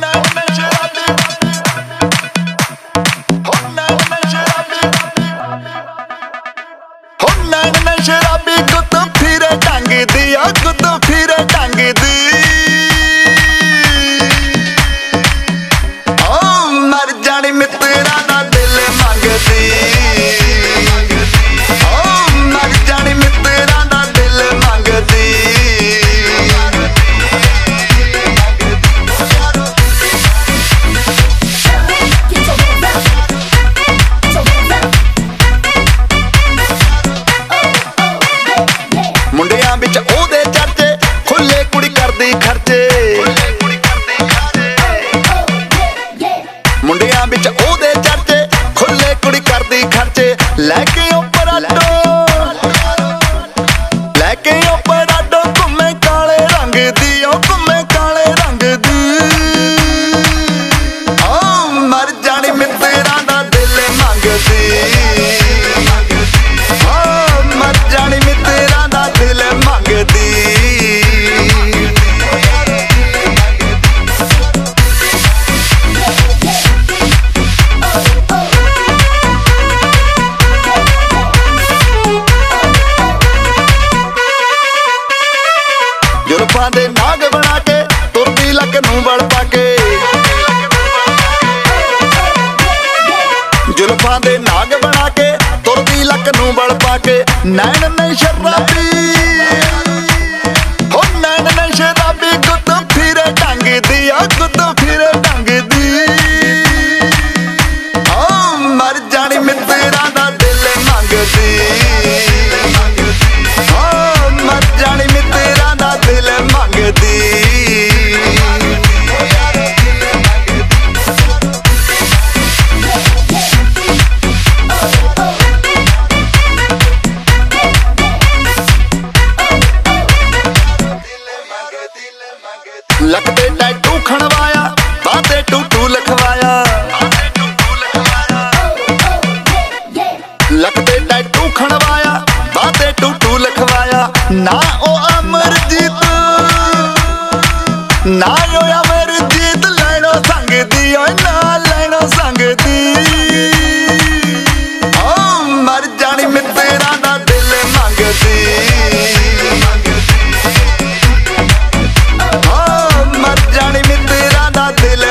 शराबी गुद फिरे ढंग दी गुद फिरे ढंग दी मर जानी मित्रा दा दिल मंगदी मर जानी मित्रा दा दिल मंगदी मुंडियां बिच ओदे चर्चे खुले कुड़ी करदी खर्चे मुंडियां बिच ओदे चर्चे खुले कुड़ी करदी खर्चे लैके ऊपर आडो घुमे काले रंग दी घुमे काले रंग दी मर जानी मित्रा दा दिल मंगदी मर जानी मित्रा दा दिल मंगदी जुल्फां दे नाग बना के तुरदी लक नूं वल पा के जुल्फां दे नाग बना के तुरदी लक नूं वल पा के नैन ने शराबी हो नैन ने शराबी गुद फिरे ढंग दी गुद फिरे ढंग दी मर जानी मित्रा दा दिल मंगदी मर जानी मित्रा दा दिल मंगदी लक ते टैटू खणवाया बाते टूटू लिखवाया लक ते टैटू खणवाया बाते टूटू लिखवाया ना ओ अमरजीत ना ओ अमरजीत लैनो संग दी ना लैनो संग दी मर जानी मित्रा दा दिल मंगदी मर जानी मित्रा दा दिल